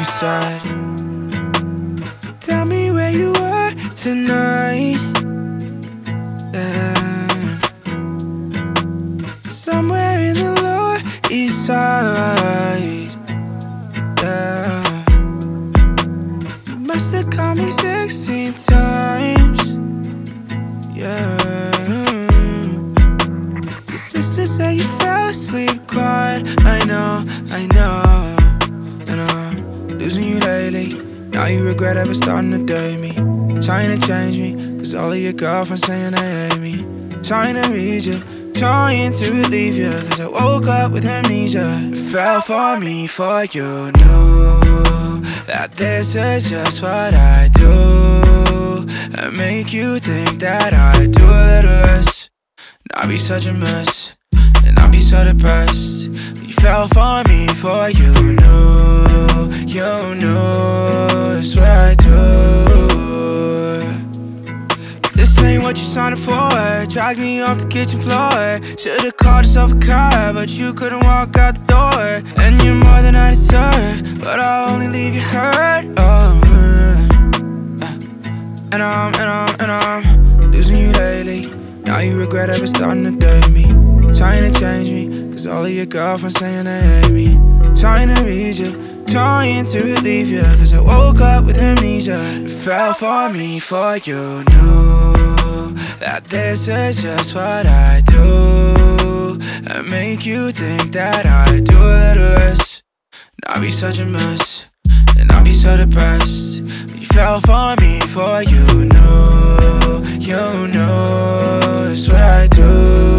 you said, tell me where you were tonight. Somewhere in the Lower East Side. You must have called me 16 times. Your sister said you fell asleep quiet. I know, and I'm losing you lately. Now you regret ever starting to date me. Trying to change me, cause all of your girlfriends saying they hate me. Trying to read you, trying to relieve you, cause I woke up with amnesia. It fell for me, for you knew that this is just what I do. I make you think that I do a little less. And I be such a mess, and I be so depressed. You fell for me, for you knew it's what I do. This ain't what you signed up for. Dragged me off the kitchen floor. Should've called yourself a car, but you couldn't walk out the door. And you're more than I deserve, but I'll only leave you hurt. And I'm losing you lately. Now you regret ever starting to date me. Trying to change me, cause all of your girlfriends saying they hate me. Trying to read you, trying to relieve you, cause I woke up with amnesia. It fell for me, for you knew that this is just what I do. I make you think that I do a little less. And I be such a mess, and I be so depressed. You fell for me, for you knew it's what I do.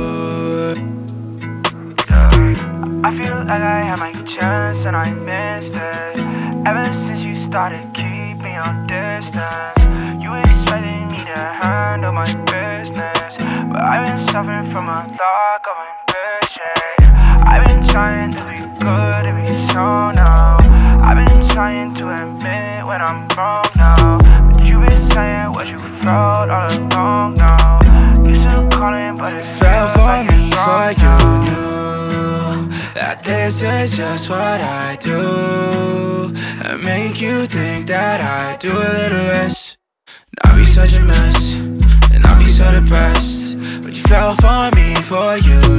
I feel like I had my chance and I missed it. Ever since you started keep me on distance. You expected me to handle my business, but I've been suffering from a lack of ambition. I've been trying to be good and be strong now. I've been trying to admit when I'm wrong now, but you've been saying what you felt all along now. You still calling, but it fell for me, for you knew that this is just what I do. I make you think that I do a little less. And I be such a mess, and I be so depressed. But you fell for me, for you